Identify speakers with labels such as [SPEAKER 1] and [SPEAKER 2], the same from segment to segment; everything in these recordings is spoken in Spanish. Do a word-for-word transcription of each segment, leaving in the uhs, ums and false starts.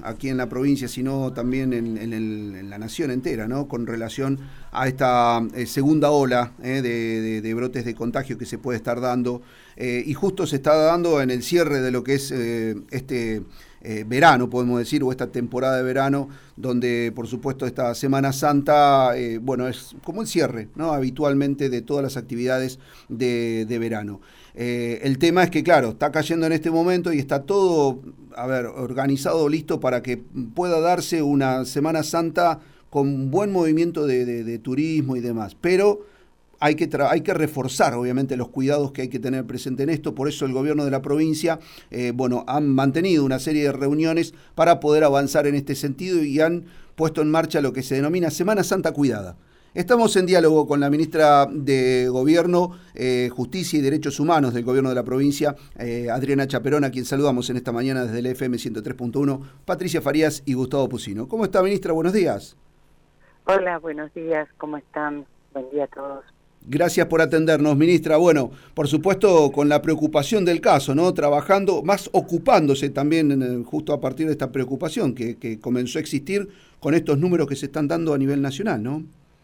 [SPEAKER 1] aquí en la provincia, sino también en, en, el, en la nación entera, ¿no? Con relación a esta eh, segunda ola eh, de, de, de brotes de contagio que se puede estar dando, eh, y justo se está dando en el cierre de lo que es eh, este eh, verano, podemos decir, o esta temporada de verano, donde por supuesto esta Semana Santa, eh, bueno, es como el cierre, ¿no? Habitualmente de todas las actividades de, de verano. Eh, el tema es que, claro, está cayendo en este momento y está todo, a ver, organizado, listo para que pueda darse una Semana Santa con buen movimiento de, de, de turismo y demás. Pero hay que, tra- hay que reforzar, obviamente, los cuidados que hay que tener presente en esto. Por eso el gobierno de la provincia, eh, bueno, han mantenido una serie de reuniones para poder avanzar en este sentido y han puesto en marcha lo que se denomina Semana Santa Cuidada. Estamos en diálogo con la ministra de Gobierno, eh, Justicia y Derechos Humanos del Gobierno de la provincia, eh, Adriana Chaperón, a quien saludamos en esta mañana desde el F M ciento tres punto uno, Patricia Farías y Gustavo Pusino. ¿Cómo está, ministra? Buenos días.
[SPEAKER 2] Hola, buenos días. ¿Cómo están? Buen día a todos.
[SPEAKER 1] Gracias por atendernos, ministra. Bueno, por supuesto, con la preocupación del caso, ¿no? Trabajando, más ocupándose también justo a partir de esta preocupación que, que comenzó a existir con estos números que se están dando a nivel nacional, ¿no?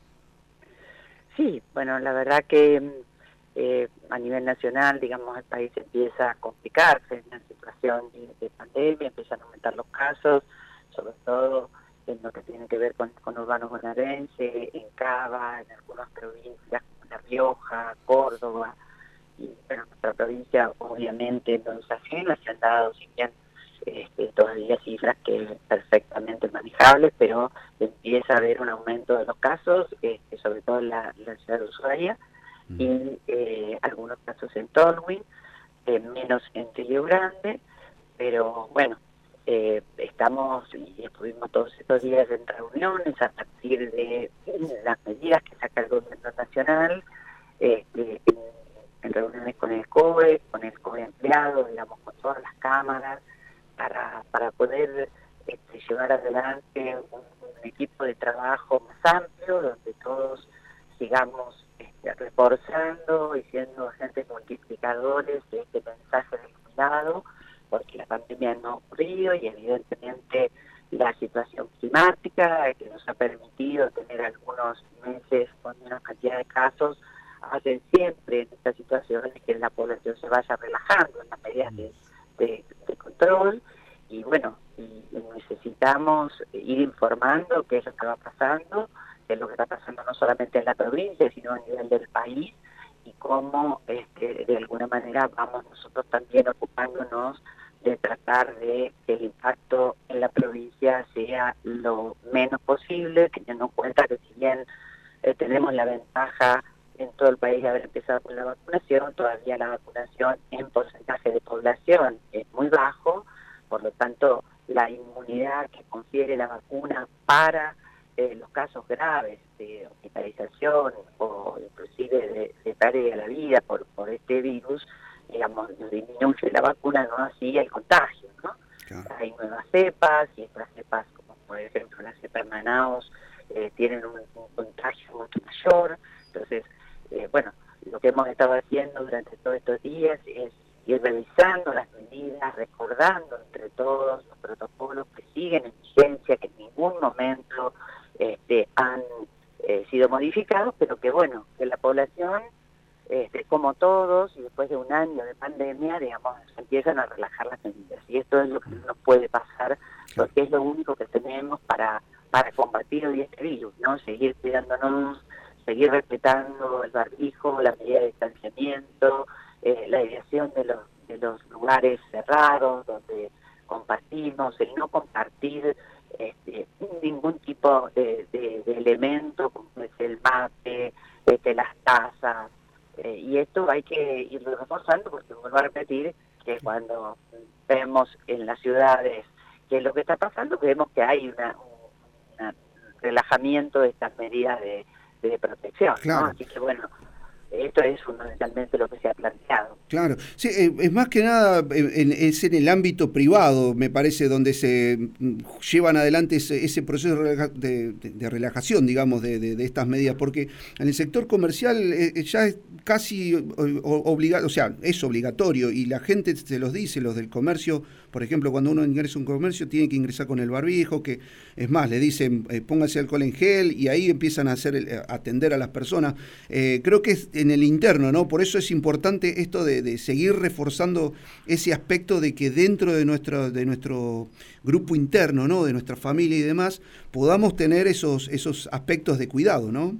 [SPEAKER 2] Sí, bueno, la verdad que eh, a nivel nacional, digamos, el país empieza a complicarse en la situación de, de pandemia, empiezan a aumentar los casos, sobre todo en lo que tiene que ver con, con urbano bonaerense, en Cava, en algunas provincias como La Rioja, Córdoba, y bueno, nuestra provincia obviamente no es ajena, se han dado, si bien este, todavía cifras que perfectamente manejables, pero empieza a haber un aumento de los casos, este, sobre todo en la, la ciudad de Ushuaia, mm. y eh, algunos casos en Tolwyn, eh, menos en Río Grande, pero bueno, eh, estamos y estuvimos todos estos días en reuniones a partir de las medidas que saca el gobierno nacional, este, en, en reuniones con el C O E, con el C O E empleado, digamos, con todas las cámaras, para, para poder este, llevar adelante un, un equipo de trabajo más amplio, donde todos sigamos este, reforzando y siendo agentes multiplicadores de este mensaje del cuidado, porque la pandemia no ha ocurrido y evidentemente la situación climática que nos ha permitido tener algunos meses con menos cantidad de casos, hacen siempre en estas situaciones que la población se vaya relajando en las medidas de De, de control, y bueno, y, y necesitamos ir informando qué es lo que va pasando, qué es lo que está pasando no solamente en la provincia, sino a nivel del país, y cómo este, de alguna manera vamos nosotros también ocupándonos de tratar de que el impacto en la provincia sea lo menos posible, teniendo en cuenta que si bien eh, tenemos la ventaja en todo el país de haber empezado con la vacunación, todavía la vacunación en porcentaje de población es muy bajo, por lo tanto la inmunidad que confiere la vacuna para eh, los casos graves de hospitalización o inclusive de, de pérdida de la vida por, por este virus, digamos, disminuye la vacuna, no así el contagio, ¿no? Claro. Hay nuevas cepas y estas cepas, como por ejemplo la cepa de Manaus, eh, tienen un, un contagio mucho mayor, entonces Eh, bueno, lo que hemos estado haciendo durante todos estos días es ir revisando las medidas, recordando entre todos los protocolos que siguen en vigencia, que en ningún momento este, han eh, sido modificados, pero que bueno, que la población, este, como todos, y después de un año de pandemia, digamos, se empiezan a relajar las medidas. Y esto es lo que no nos puede pasar, porque es lo único que tenemos para, para combatir hoy este virus, ¿no? Seguir cuidándonos, seguir respetando el barbijo, la medida de distanciamiento, eh, la ideación de los, de los lugares cerrados donde compartimos, el no compartir este, ningún tipo de, de, de elemento como es el mate, este, las tazas, eh, y esto hay que irlo reforzando porque vuelvo a repetir que cuando vemos en las ciudades qué es lo que está pasando, vemos que hay una, un relajamiento de estas medidas de de protección, claro. ¿No? Así que bueno, esto es fundamentalmente lo que se ha planteado.
[SPEAKER 1] Claro, sí, eh, es más que nada, en, es en el ámbito privado, me parece, donde se llevan adelante ese, ese proceso de, de, de relajación, digamos, de, de, de estas medidas, porque en el sector comercial eh, ya es casi obligado, o sea, es obligatorio, y la gente se los dice, los del comercio, por ejemplo, cuando uno ingresa a un comercio tiene que ingresar con el barbijo, que es más, le dicen eh, póngase alcohol en gel y ahí empiezan a hacer el, a atender a las personas. Eh, creo que es en el interno, ¿no? Por eso es importante esto de, de seguir reforzando ese aspecto de que dentro de nuestro, de nuestro grupo interno, ¿no? De nuestra familia y demás, podamos tener esos, esos aspectos de cuidado, ¿no?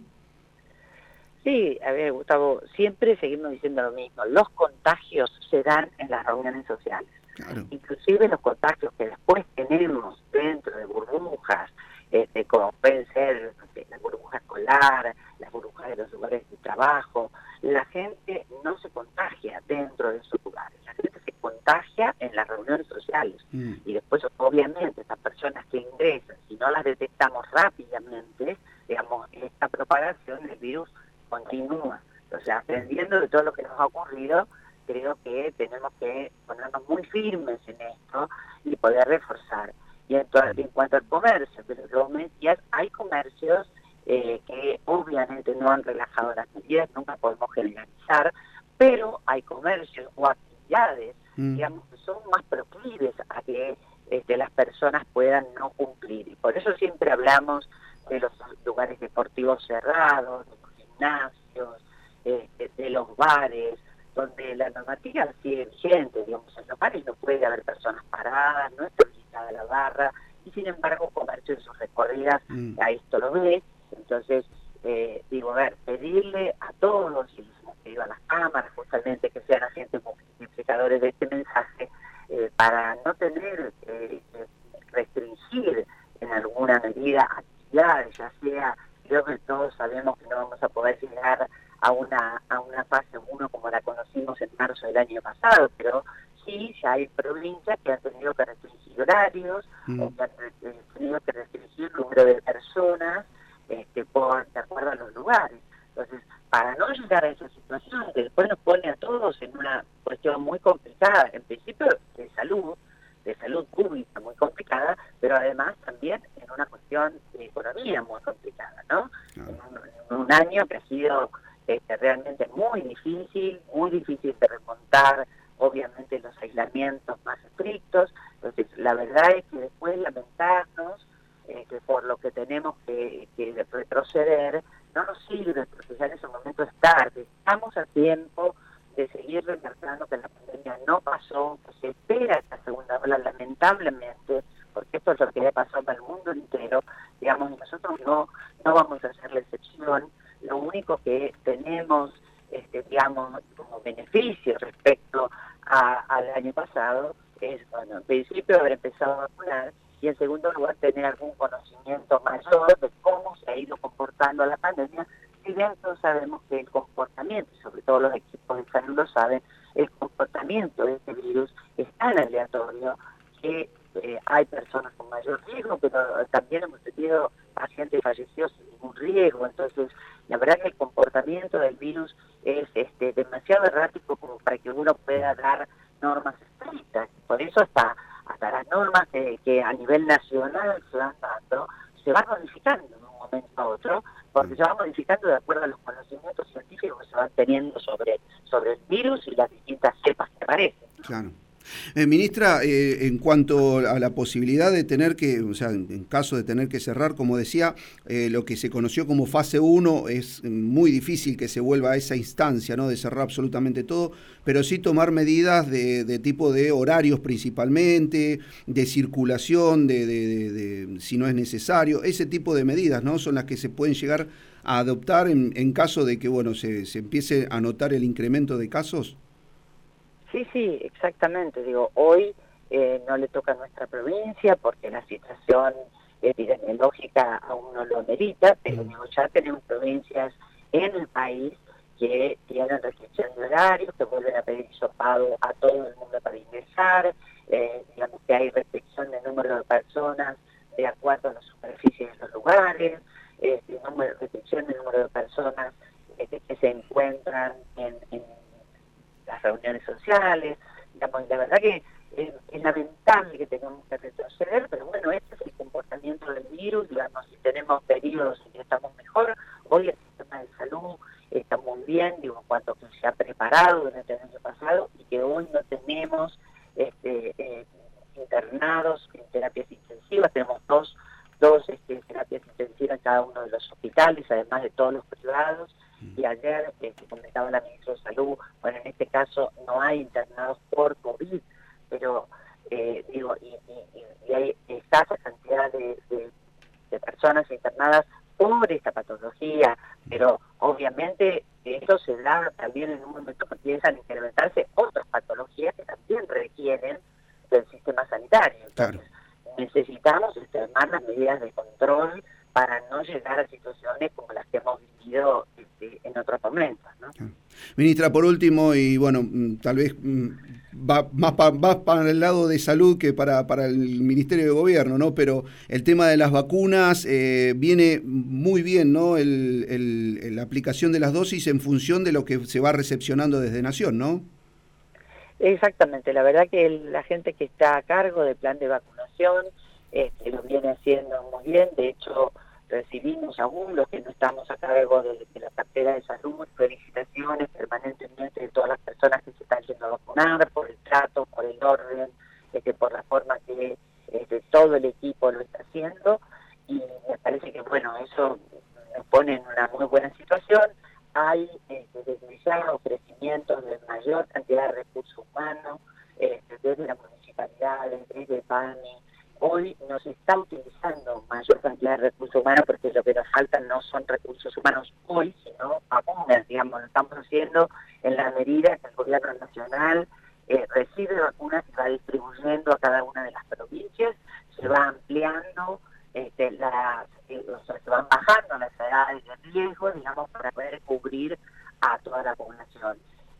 [SPEAKER 2] Sí, a ver, Gustavo, siempre seguimos diciendo lo mismo. Los contagios se dan en las reuniones sociales.
[SPEAKER 1] Claro.
[SPEAKER 2] Inclusive los contagios que después tenemos dentro de burbujas, este, como pueden ser la burbuja escolar, las burbujas de los lugares de trabajo, la gente no se contagia dentro de esos lugares. La gente se contagia en las reuniones sociales. Mm. Y después, obviamente, estas personas que ingresan, si no las detectamos rápidamente, digamos, esta propagación del virus continúa. O sea, aprendiendo de todo lo que nos ha ocurrido, creo que tenemos que ponernos muy firmes en esto y poder reforzar. Y en, en cuanto al comercio, pero como decías, hay comercios eh, que obviamente no han relajado las medidas, nunca podemos generalizar, pero hay comercios o actividades, mm. digamos, que son más proclives a que este, las personas puedan no cumplir. Y por eso siempre hablamos de los lugares deportivos cerrados, de los gimnasios, eh, de, de los bares, donde la normativa sigue vigente. Digamos, en los bares no puede haber personas paradas, no está habilitada la barra, y sin embargo comercio en sus recorridas mm. a esto lo ve. Entonces, eh, digo, a ver, pedirle a todos, y les hemos pedido a las cámaras justamente que sean agentes multiplicadores de este mensaje, eh, para no tener eh, restringir en alguna medida actividades, ya sea, creo que todos sabemos que no vamos a poder llegar a una a una fase uno como la conocimos en marzo del año pasado, pero sí ya hay provincias que han tenido que restringir horarios, mm. o que han tenido que restringir el número de personas este, por, de acuerdo a los lugares. Entonces, para no llegar a esa situación, que después nos pone a todos en una cuestión muy complicada, en principio de salud, de salud pública muy complicada, pero además también en una cuestión de economía muy complicada, ¿no? Claro. En, un, en un año que ha sido este, realmente muy difícil, muy difícil de remontar, obviamente los aislamientos más estrictos. Entonces, la verdad es que después lamentarnos eh, que por lo que tenemos que, que retroceder, no nos sirve, porque ya en ese momento es tarde. Estamos a tiempo de seguir remarcando que la pandemia no pasó, que se espera esta segunda ola, lamentablemente, porque esto es lo que le pasó al mundo entero, digamos, y nosotros no, no vamos a hacer la excepción. Lo único que tenemos, este, digamos, como beneficio respecto a, al año pasado es, bueno, en principio haber empezado a vacunar, y en segundo lugar tener algún conocimiento mayor de cómo se ha ido comportando la pandemia. Si bien todos sabemos que el comportamiento, y sobre todo los equipos de salud lo saben, el comportamiento de este virus es tan aleatorio que eh, hay personas con mayor riesgo, pero también hemos tenido pacientes fallecidos sin ningún riesgo. Entonces, la verdad que el comportamiento del virus es este, demasiado errático como para que uno pueda dar normas estrictas. Por eso hasta, hasta las normas que, que a nivel nacional se van dando, se van modificando de un momento a otro, porque se van modificando de acuerdo a los conocimientos científicos que se van teniendo sobre, sobre el virus y las distintas cepas que aparecen, ¿no?
[SPEAKER 1] Claro. Eh, ministra, eh, en cuanto a la posibilidad de tener que, o sea, en caso de tener que cerrar, como decía, eh, lo que se conoció como fase uno, es muy difícil que se vuelva a esa instancia, ¿no?, de cerrar absolutamente todo, pero sí tomar medidas de, de tipo de horarios principalmente, de circulación, de, de, de, de si no es necesario, ese tipo de medidas, ¿no?, son las que se pueden llegar a adoptar en, en caso de que, bueno, se, se empiece a notar el incremento de casos.
[SPEAKER 2] Sí, sí, exactamente. Digo, hoy eh, no le toca a nuestra provincia porque la situación epidemiológica aún no lo amerita, pero digo, ya tenemos provincias en el país que tienen restricción de horarios, que vuelven a pedir hisopado a todo el mundo para ingresar, eh, digamos que hay restricción de número de personas de acuerdo a las superficies de los lugares, eh, número, restricción de número de personas eh, que se encuentran en, en las reuniones sociales. Digamos, la verdad que es, es lamentable que tengamos que retroceder, pero bueno, este es el comportamiento del virus. Digamos, si tenemos periodos en que estamos mejor, hoy el sistema de salud está muy bien, digo, en cuanto que se ha preparado durante el año pasado, y que hoy no tenemos este, eh, tenemos dos, dos este, terapias intensivas en cada uno de los hospitales, además de todos los privados. Y ayer eh, comentaba la ministra de Salud, bueno, en este caso no hay internados por COVID, pero eh, digo, y, y, y hay escasa cantidad de, de, de personas internadas por esta patología, pero obviamente esto se da también en un momento que empiezan a incrementarse otras patologías que también requieren del sistema sanitario. Entonces, claro, necesitamos extremar las medidas de control para no llegar a situaciones como las que hemos vivido este, en otros momentos, ¿no?
[SPEAKER 1] Claro. Ministra, por último, y bueno, tal vez va más para va para el lado de salud que para, para el Ministerio de Gobierno, ¿no? Pero el tema de las vacunas eh, viene muy bien, ¿no? El, el, la aplicación de las dosis en función de lo que se va recepcionando desde Nación, ¿no?
[SPEAKER 2] Exactamente, la verdad que el, la gente que está a cargo del plan de vacunación este, lo viene haciendo muy bien. De hecho, recibimos aún los que no estamos a cargo de, de la cartera de salud felicitaciones permanentemente de todas las personas que se están yendo a vacunar, por el trato, por el orden, este, por la forma que este, todo el equipo lo está haciendo, y me parece que bueno, eso nos pone en una muy buena situación. Hay este, desde ya ofrecimientos de mayor cantidad de recursos humanos, este, desde la municipalidad, desde P A M I. Hoy nos está utilizando mayor cantidad de recursos humanos porque lo que nos faltan no son recursos humanos hoy, sino vacunas, digamos, lo estamos haciendo en la medida que el gobierno nacional eh, recibe vacunas y va distribuyendo a cada una de las provincias, se va ampliando, este, las, eh, o sea, se van bajando las edades de riesgo, digamos, para poder cubrir a toda la población.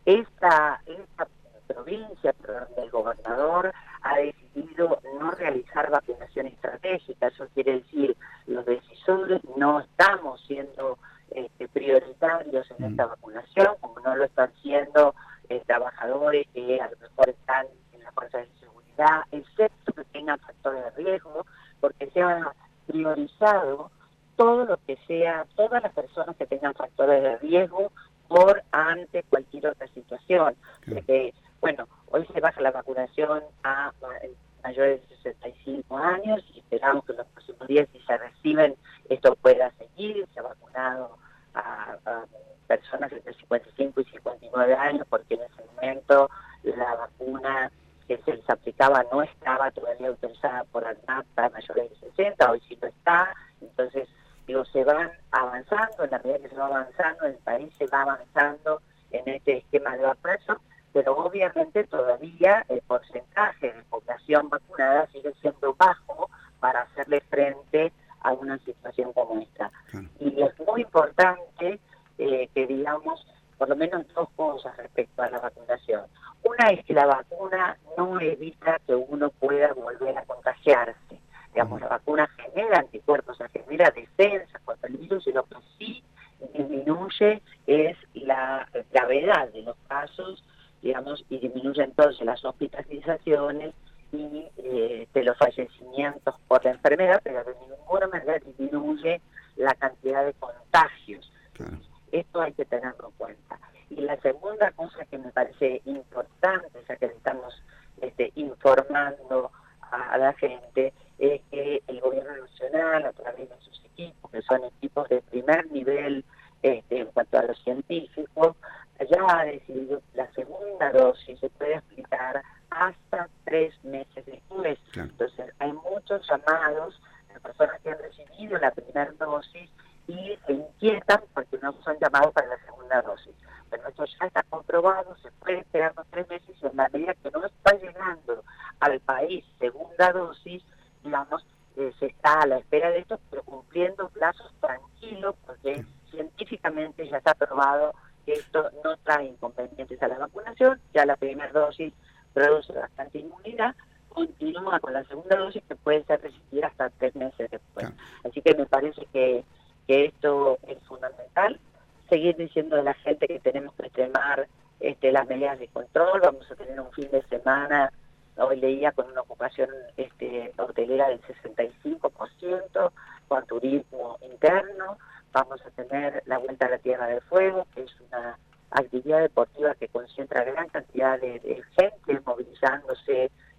[SPEAKER 2] Esta, esta provincia, perdón, del gobernador ha decidido no realizar vacunación estratégica. Eso quiere decir, los decisores no estamos siendo este, prioritarios en esta vacunación, como no lo están siendo eh, trabajadores que a lo mejor están en las fuerzas de seguridad, excepto que tengan factores de riesgo, porque se ha priorizado todo lo que sea, todas las personas que tengan factores de riesgo por ante cualquier otra situación. Porque, bueno, hoy se baja la vacunación a mayores de sesenta y cinco años y esperamos que en los próximos días, si se reciben, esto pueda seguir. Se ha vacunado a, a personas entre cincuenta y cinco y cincuenta y nueve años, porque en ese momento la vacuna que se les aplicaba no estaba todavía autorizada por ANMAT para mayores de sesenta, hoy sí lo está. Entonces, digo, se van avanzando, en la medida que se va avanzando, el país se va avanzando en este esquema de vacunación, pero obviamente todavía el porcentaje de población vacunada sigue siendo bajo para hacerle frente a una situación como esta. Claro. Y es muy importante eh, que digamos por lo menos dos cosas respecto a la vacunación. Una es que la vacuna no evita que uno pueda volver a contagiarse. Digamos, la vacuna genera anticuerpos, o sea, genera defensa contra el virus, y lo que sí disminuye es la gravedad de los casos, digamos, y disminuye entonces las hospitalizaciones y eh, de los fallecimientos por la enfermedad, pero de ninguna manera disminuye la cantidad de contagios. Claro. Esto hay que tenerlo en cuenta. Y la segunda cosa que me parece importante, ya que le estamos este, informando a, a la gente, es que el gobierno nacional, a través de sus equipos, que son equipos de primer nivel este, en cuanto a los científicos, ya ha decidido la segunda dosis se puede aplicar hasta tres meses después. Claro. Entonces, hay muchos llamados de personas que han recibido la primera dosis y se inquietan porque no son llamados para la segunda dosis. Pero esto ya está comprobado, se puede esperar los tres meses, y en la medida que no está llegando al país segunda dosis, digamos, eh, se está a la espera de esto, pero cumpliendo plazos tranquilos, porque científicamente ya está probado que esto no trae inconvenientes a la vacunación. Ya la primera dosis produce bastante inmunidad, continúa con la segunda dosis que puede ser recibida hasta tres meses después. Claro. Así que me parece que, que esto es fundamental. Seguir diciendo a la gente que tenemos que extremar este, las medidas de control. Vamos a tener un fin de semana, hoy leía, con una ocupación este, hotelera del sesenta y cinco por ciento, con turismo interno. Vamos a tener la Vuelta a la Tierra del Fuego, que es una actividad deportiva que concentra gran cantidad de, de gente movilizándose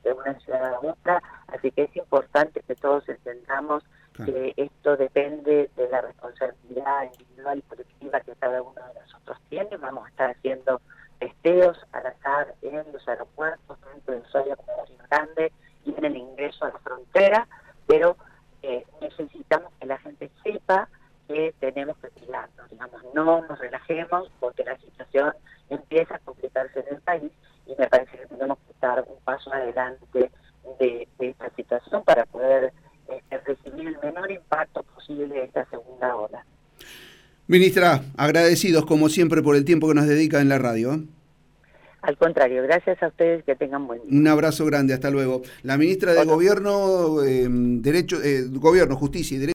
[SPEAKER 2] de una ciudad a otra, así que es importante que todos entendamos claro. que esto depende de la responsabilidad individual y colectiva que cada uno de nosotros tiene. Vamos a estar haciendo testeos al azar en los aeropuertos, tanto de Ushuaia como de Río Grande, y en el ingreso a la frontera, pero eh, necesitamos que la gente sepa que tenemos que cuidarnos, digamos, no nos relajemos porque la situación empieza a complicarse en el país y me parece que tenemos que dar un paso adelante de, de esta situación para poder este, recibir el menor impacto posible de esta segunda ola.
[SPEAKER 1] Ministra, agradecidos como siempre por el tiempo que nos dedica en la radio.
[SPEAKER 2] Al contrario, gracias a ustedes, que tengan buen día.
[SPEAKER 1] Un abrazo grande, hasta luego. La ministra de Gobierno, eh, Derecho, eh, Gobierno, Justicia y Derecho.